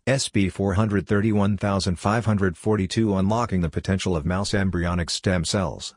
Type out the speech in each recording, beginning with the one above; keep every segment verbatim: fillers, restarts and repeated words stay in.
S B four three one five four two Unlocking the potential of mouse embryonic stem cells.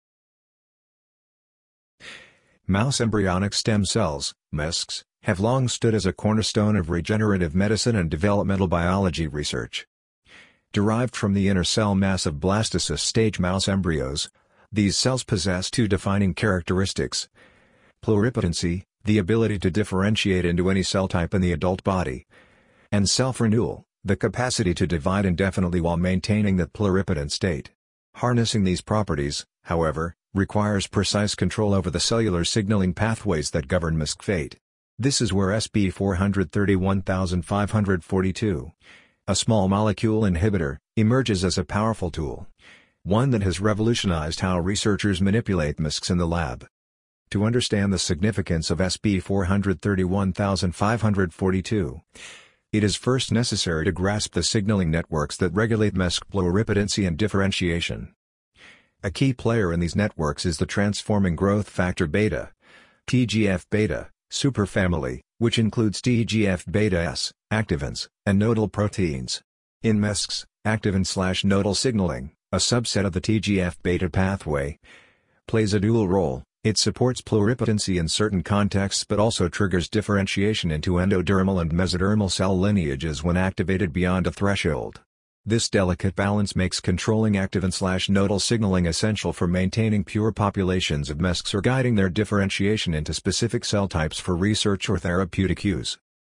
Mouse embryonic stem cells, M E S Cs, have long stood as a cornerstone of regenerative medicine and developmental biology research. Derived from the inner cell mass of blastocyst stage mouse embryos, these cells possess two defining characteristics: pluripotency, the ability to differentiate into any cell type in the adult body, and self-renewal, the capacity to divide indefinitely while maintaining that pluripotent state. Harnessing these properties, however, requires precise control over the cellular signaling pathways that govern M E S C fate. This is where S B four three one five four two, a small molecule inhibitor, emerges as a powerful tool. One that has revolutionized how researchers manipulate M E S Cs in the lab. To understand the significance of S B four three one five four two, it is first necessary to grasp the signaling networks that regulate M E S C pluripotency and differentiation. A key player in these networks is the transforming growth factor beta, T G F beta, superfamily, which includes T G F beta S, activins, and nodal proteins. In M E S Cs, activin-slash-nodal signaling, a subset of the T G F beta pathway, plays a dual role. It supports pluripotency in certain contexts but also triggers differentiation into endodermal and mesodermal cell lineages when activated beyond a threshold. This delicate balance makes controlling activin-slash-nodal signaling essential for maintaining pure populations of M E S Cs or guiding their differentiation into specific cell types for research or therapeutic use.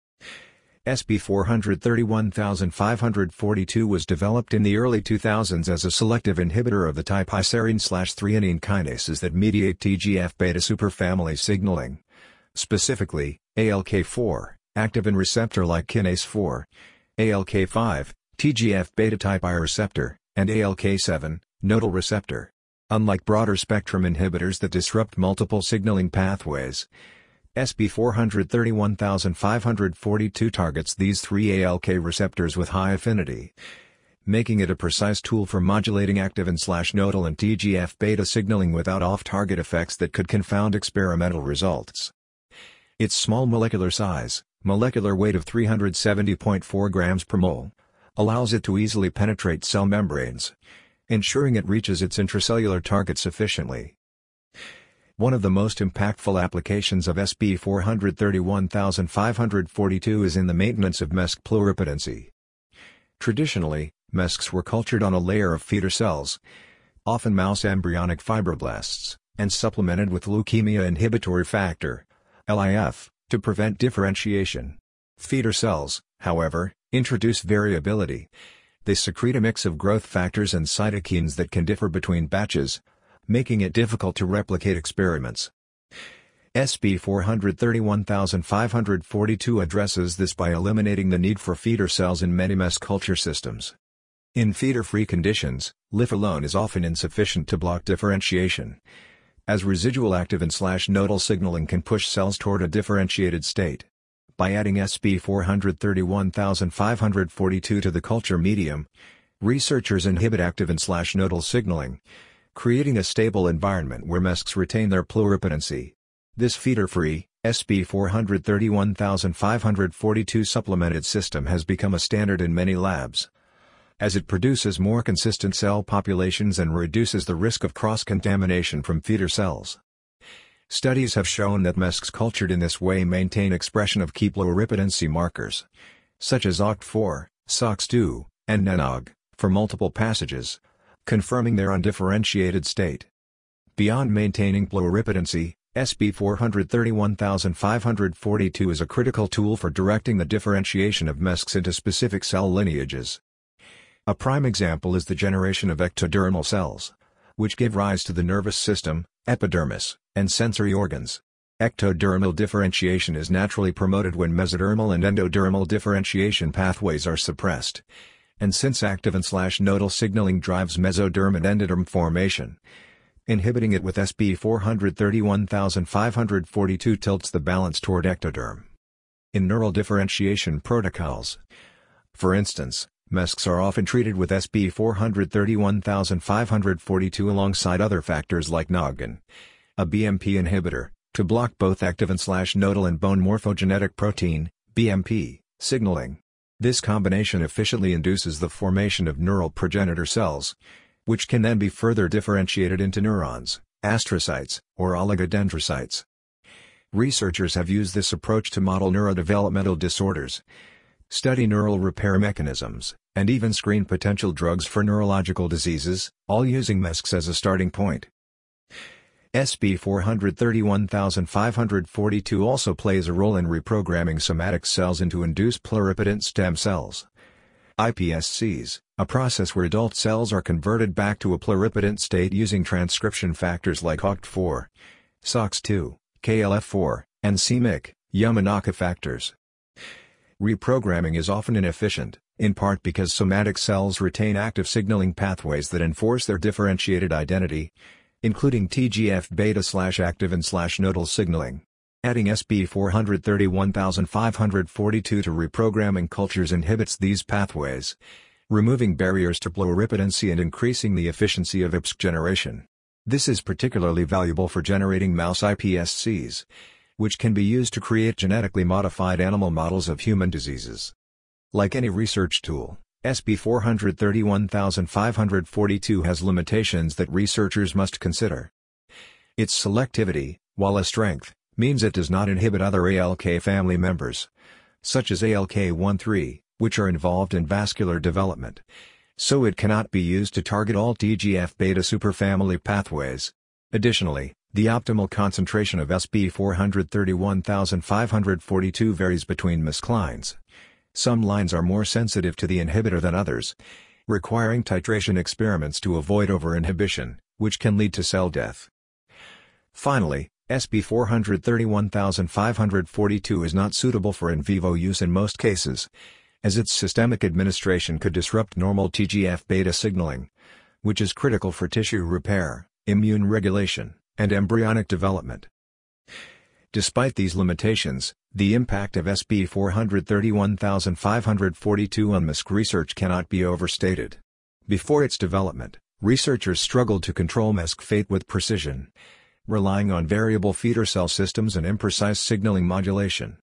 S B four three one five four two was developed in the early two thousands as a selective inhibitor of the type I serine/threonine kinases that mediate T G F beta superfamily signaling. Specifically, A L K four, activin receptor-like kinase four, A L K five, T G F beta type I receptor, and A L K seven, nodal receptor. Unlike broader-spectrum inhibitors that disrupt multiple signaling pathways, S B four three one five four two targets these three A L K receptors with high affinity, making it a precise tool for modulating activin-slash-nodal and T G F beta signaling without off-target effects that could confound experimental results. Its small molecular size, molecular weight of three hundred seventy point four grams per mole, allows it to easily penetrate cell membranes, ensuring it reaches its intracellular targets efficiently. One of the most impactful applications of S B four three one five four two is in the maintenance of M E S C pluripotency. Traditionally, M E S Cs were cultured on a layer of feeder cells, often mouse embryonic fibroblasts, and supplemented with leukemia inhibitory factor, L I F, to prevent differentiation. Feeder cells, however, introduce variability. They secrete a mix of growth factors and cytokines that can differ between batches, making it difficult to replicate experiments. S B four three one five four two addresses this by eliminating the need for feeder cells in many M E S culture systems. In feeder-free conditions, L I F alone is often insufficient to block differentiation, as residual activin-slash-nodal signaling can push cells toward a differentiated state. By adding S B four three one five four two to the culture medium, researchers inhibit activin-slash-nodal signaling, creating a stable environment where M E S Cs retain their pluripotency. This feeder-free, S B four three one five four two supplemented system has become a standard in many labs, as it produces more consistent cell populations and reduces the risk of cross-contamination from feeder cells. Studies have shown that M E S Cs cultured in this way maintain expression of key pluripotency markers, such as O C T four, S O X two, and N O G, for multiple passages, confirming their undifferentiated state. Beyond maintaining pluripotency, S B four three one five four two is a critical tool for directing the differentiation of M E S Cs into specific cell lineages. A prime example is the generation of ectodermal cells, which give rise to the nervous system, epidermis, and sensory organs. Ectodermal differentiation is naturally promoted when mesodermal and endodermal differentiation pathways are suppressed. And since activin-slash-nodal signaling drives mesoderm and endoderm formation, inhibiting it with S B four three one five four two tilts the balance toward ectoderm. In neural differentiation protocols, for instance, M E S Cs are often treated with S B four three one five four two alongside other factors like Noggin, a B M P inhibitor, to block both activin-slash-nodal and bone morphogenetic protein, B M P, signaling. This combination efficiently induces the formation of neural progenitor cells, which can then be further differentiated into neurons, astrocytes, or oligodendrocytes. Researchers have used this approach to model neurodevelopmental disorders, study neural repair mechanisms, and even screen potential drugs for neurological diseases, all using MESCs as a starting point. S B four three one five four two also plays a role in reprogramming somatic cells into induced pluripotent stem cells. I P S Cs, a process where adult cells are converted back to a pluripotent state using transcription factors like O C T four, S O X two, K L F four, and c M Y C, Yamanaka factors. Reprogramming is often inefficient, in part because somatic cells retain active signaling pathways that enforce their differentiated identity, including T G F beta-active and nodal signaling. Adding S B four three one five four two to reprogramming cultures inhibits these pathways, removing barriers to pluripotency and increasing the efficiency of I P S C generation. This is particularly valuable for generating mouse I P S Cs, which can be used to create genetically modified animal models of human diseases. Like any research tool, S B four three one five four two has limitations that researchers must consider. Its selectivity, while a strength, means it does not inhibit other A L K family members, such as A L K thirteen, which are involved in vascular development, so it cannot be used to target all T G F beta superfamily pathways. Additionally, the optimal concentration of S B four three one five four two varies between M E S C lines. Some lines are more sensitive to the inhibitor than others, requiring titration experiments to avoid over-inhibition, which can lead to cell death. Finally, S B four three one five four two is not suitable for in vivo use in most cases, as its systemic administration could disrupt normal T G F beta signaling, which is critical for tissue repair, immune regulation, and embryonic development. Despite these limitations, the impact of S B four three one five four two on M E S C research cannot be overstated. Before its development, researchers struggled to control M E S C fate with precision, relying on variable feeder cell systems and imprecise signaling modulation.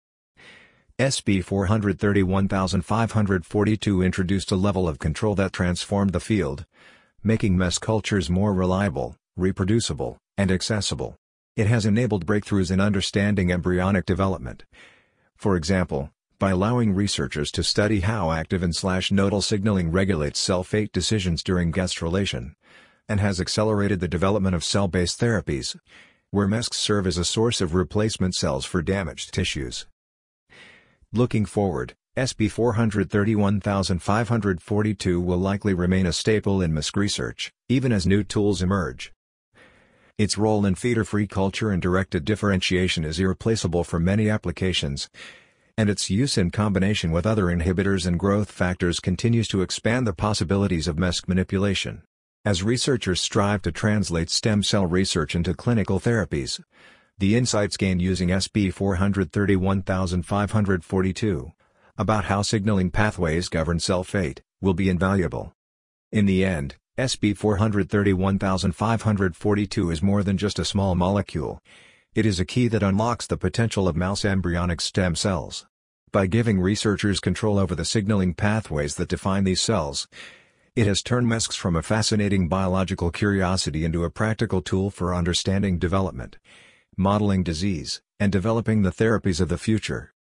S B four three one five four two introduced a level of control that transformed the field, making M E S cultures more reliable, reproducible, and accessible. It has enabled breakthroughs in understanding embryonic development. For example, by allowing researchers to study how active and slash nodal signaling regulates cell fate decisions during gastrulation, and has accelerated the development of cell-based therapies, where M E S Cs serve as a source of replacement cells for damaged tissues. Looking forward, S B four three one five four two will likely remain a staple in M E S C research, even as new tools emerge. Its role in feeder-free culture and directed differentiation is irreplaceable for many applications, and its use in combination with other inhibitors and growth factors continues to expand the possibilities of M E S C manipulation. As researchers strive to translate stem cell research into clinical therapies, the insights gained using S B four three one five four two, about how signaling pathways govern cell fate, will be invaluable. In the end, S B four three one five four two is more than just a small molecule. It is a key that unlocks the potential of mouse embryonic stem cells. By giving researchers control over the signaling pathways that define these cells, it has turned M E S Cs from a fascinating biological curiosity into a practical tool for understanding development, modeling disease, and developing the therapies of the future.